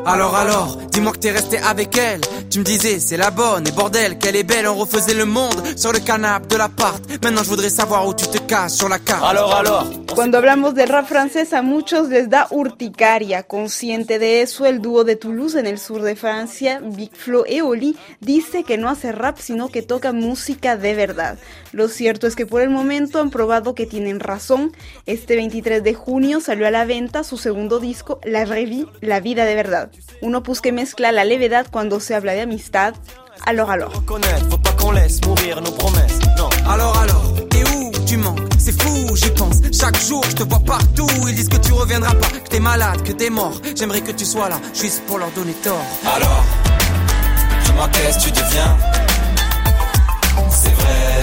Alors, dis-moi que t'es resté avec elle. Tu me disais, c'est la bonne, et bordel, qu'elle est belle. On refaisait le monde sur le canapé de l'appart. Maintenant je voudrais savoir où tu te caches sur la carte. Alors. Cuando hablamos del rap francés, a muchos les da urticaria. Consciente de eso, el dúo de Toulouse, en el sur de Francia, Big Flo y Oli, dice que no hace rap, sino que toca música de verdad. Lo cierto es que por el momento han probado que tienen razón. Este 23 de junio salió a la venta su segundo disco, La Vraie Vie, La Vida de Verdad. Un opus que mezcla la levedad cuando se habla de amistad. Alors. Faut pas qu'on laisse mourir nos promesses, non. Alors, et où tu manques? C'est fou, j'y pense. Chaque jour, je te vois partout. Ils disent que tu reviendras pas, que t'es malade, que t'es mort. J'aimerais que tu sois là, juste pour leur donner tort. Alors, dis-moi qu'est-ce que tu deviens? C'est vrai,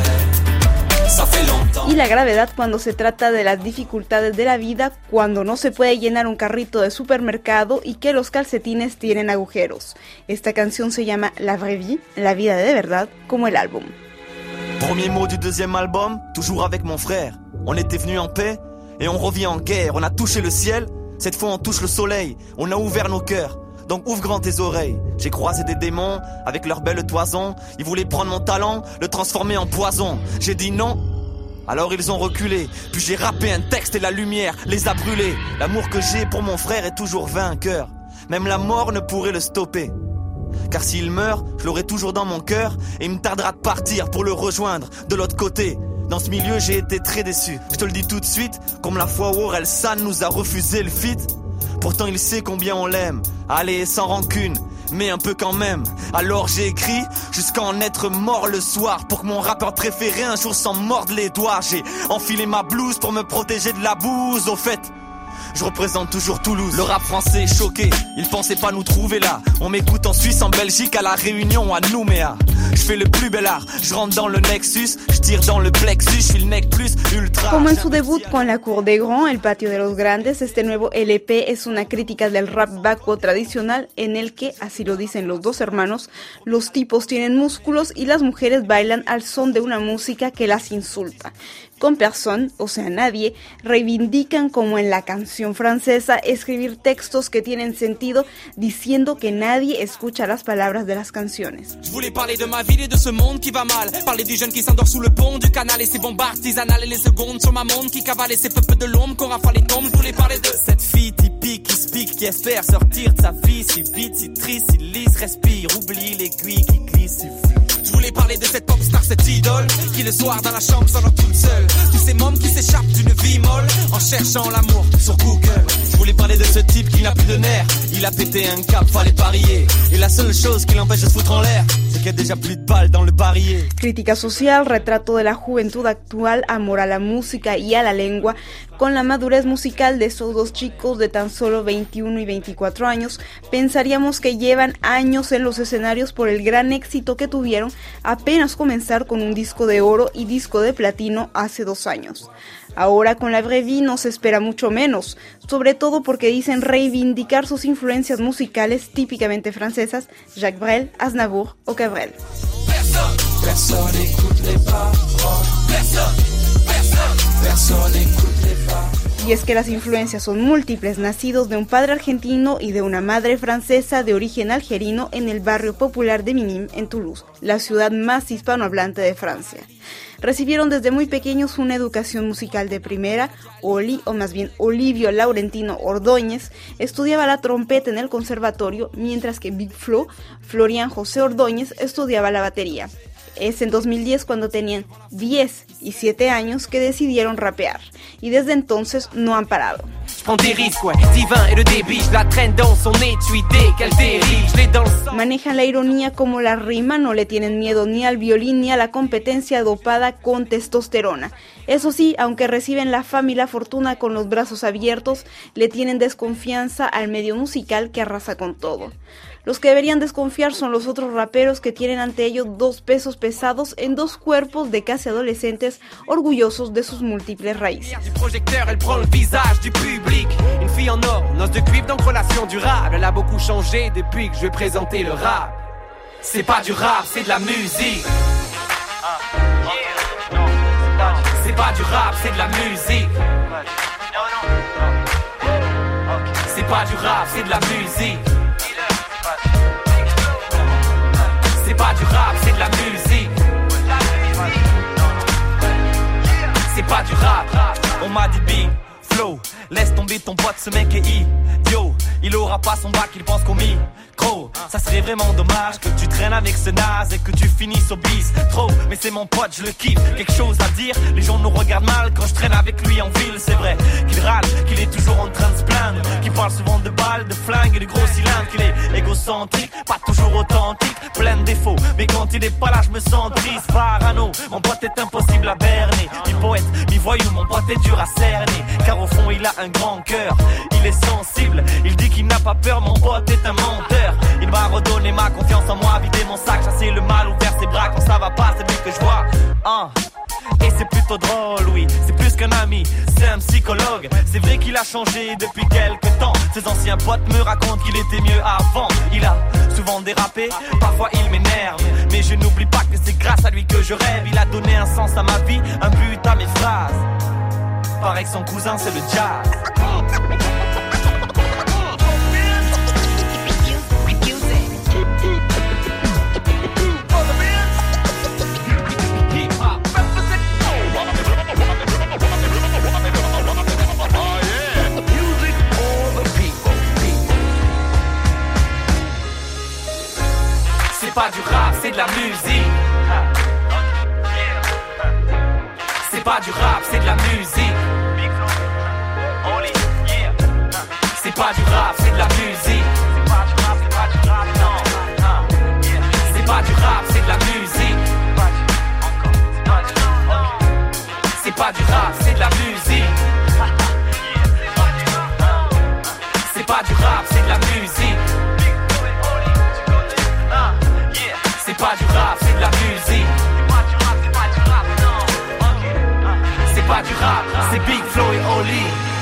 ça fait longtemps. Y la gravedad cuando se trata de las dificultades de la vida, cuando no se puede llenar un carrito de supermercado y que los calcetines tienen agujeros. Esta canción se llama La Vraie Vie, La Vida de Verdad, como el álbum. Premier mot du deuxième album, toujours avec mon frère. On était venus en paix et on revient en guerre. On a touché le ciel, cette fois on touche le soleil. On a ouvert nos cœurs, donc ouvre grand tes oreilles. J'ai croisé des démons avec leurs belles toisons. Ils voulaient prendre mon talent, le transformer en poison. J'ai dit non, alors ils ont reculé. Puis j'ai rappé un texte et la lumière les a brûlés. L'amour que j'ai pour mon frère est toujours vainqueur. Même la mort ne pourrait le stopper. Car s'il meurt, je l'aurai toujours dans mon cœur. Et il me tardera de partir pour le rejoindre de l'autre côté. Dans ce milieu j'ai été très déçu. Je te le dis tout de suite, comme la fois où Orelsan nous a refusé le feat. Pourtant il sait combien on l'aime. Allez, sans rancune, mais un peu quand même. Alors j'ai écrit jusqu'à en être mort le soir, pour que mon rappeur préféré un jour s'en morde les doigts. J'ai enfilé ma blouse pour me protéger de la bouse. Au fait, je représente toujours Toulouse. Le rap français est choqué, ils pensaient pas nous trouver là. On m'écoute en Suisse, en Belgique, à La Réunion, à Nouméa. Je fais le plus bel art, je rentre dans le Nexus, je tire dans le plexus, je suis le mec plus ultra. Como en su debut con La Cour des Grands, El Patio de los Grandes, este nuevo LP es una crítica del rap baco tradicional en el que, así lo dicen los dos hermanos, los tipos tienen músculos y las mujeres bailan al son de una música que las insulta. Con Personne, o sea nadie, reivindican como en la canción francesa escribir textos que tienen sentido diciendo que nadie escucha las palabras de las canciones. Je voulais parler de ma ville et de ce monde qui va mal. Parler du jeune qui s'endort sous le pont du canal et ses bombes artisanales et les secondes sur ma montre qui cavale et ses peuples de l'ombre qu'on rafale les tombes. Je voulais parler de cette fille typique qui se pique, qui espère sortir de sa vie si vite, si triste, si lisse, respire, oublie l'aiguille qui glisse si vite. Je voulais parler de cette pop star, cette idole qui le soir dans la chambre s'endort toute seule. Tous ces mômes qui s'échappent d'une vie molle en cherchant l'amour sur Google. Je voulais parler de ce type qui n'a plus de nerfs. Il a pété un cap, fallait parier. Et la seule chose qui l'empêche de se foutre en l'air, c'est qu'il y a déjà plus de balles dans le barillet. Crítica social, retrato de la juventud actual, amor a la música y a la lengua. Con la madurez musical de estos dos chicos de tan solo 21 y 24 años, pensaríamos que llevan años en los escenarios por el gran éxito que tuvieron apenas comenzar con un disco de oro y disco de platino hace 2 años. Ahora con La Vraie Vie nos espera mucho menos, sobre todo porque dicen reivindicar sus influencias musicales típicamente francesas, Jacques Brel, Aznavour o Cabrel. Personne écoute les paroles. Personne écoute les paroles. Y es que las influencias son múltiples, nacidos de un padre argentino y de una madre francesa de origen algerino en el barrio popular de Minim, en Toulouse, la ciudad más hispanohablante de Francia. Recibieron desde muy pequeños una educación musical de primera. Oli, o más bien Olivio Laurentino Ordóñez, estudiaba la trompeta en el conservatorio, mientras que Big Flo, Florian José Ordóñez, estudiaba la batería. Es en 2010 cuando tenían 10 y 7 años que decidieron rapear, y desde entonces no han parado. Manejan la ironía como la rima, no le tienen miedo ni al violín ni a la competencia dopada con testosterona. Eso sí, aunque reciben la fama y la fortuna con los brazos abiertos, le tienen desconfianza al medio musical que arrasa con todo. Los que deberían desconfiar son los otros raperos que tienen ante ellos 2 pesos pesados en 2 cuerpos de casi adolescentes orgullosos de sus múltiples raíces. Une fille en or, noce de cuivre donc relation durable. Elle a beaucoup changé depuis que je vais présenter le rap. C'est pas du rap, c'est de la musique. C'est pas du rap, c'est de la musique. C'est pas du rap, c'est de la musique. pas du rap, c'est de la musique. C'est pas du rap. On m'a dit big flow, laisse tomber ton pote, ce mec est idiot. Il aura pas son bac, il pense qu'au micro. Ça serait vraiment dommage que tu traînes avec ce naze et que tu finisses au bistrot. Mais c'est mon pote, je le kiffe, quelque chose à dire. Les gens nous regardent mal quand je traîne avec lui en ville. C'est vrai qu'il râle, qu'il est toujours en train de se plaindre, qu'il parle souvent de balles, de flingues et de gros cylindres, qu'il est égocentrique, pas toujours authentique, plein de défauts. Mais quand il est pas là, je me sens triste, parano. Mon pote est impossible à berner, mi-poète, mi-voyou, mon pote est dur à cerner. Car au fond il a un grand cœur, il est sensible, il dit qu'il n'a pas peur, mon pote est un menteur. Il m'a redonné ma confiance en moi, vidé mon sac, chasser le mal, ouvert ses bras. Quand ça va pas, c'est lui que je vois. Et c'est plutôt drôle, oui, c'est plus qu'un ami, c'est un psychologue. C'est vrai qu'il a changé depuis quelques temps. Ses anciens potes me racontent qu'il était mieux avant. Il a souvent dérapé, parfois il m'énerve, mais je n'oublie pas que c'est grâce à lui que je rêve. Il a donné un sens à ma vie, un but à mes phrases. Pareil que son cousin c'est le jazz. C'est pas du rap, c'est de la musique. C'est pas du rap, c'est de la musique. C'est pas du rap, c'est de la musique. C'est pas du rap, c'est de la musique. C'est pas du rap, c'est de la musique. C'est pas du rap, c'est de la musique. C'est pas du rap, c'est de la musique. C'est pas du rap, c'est Big Flo et Oli.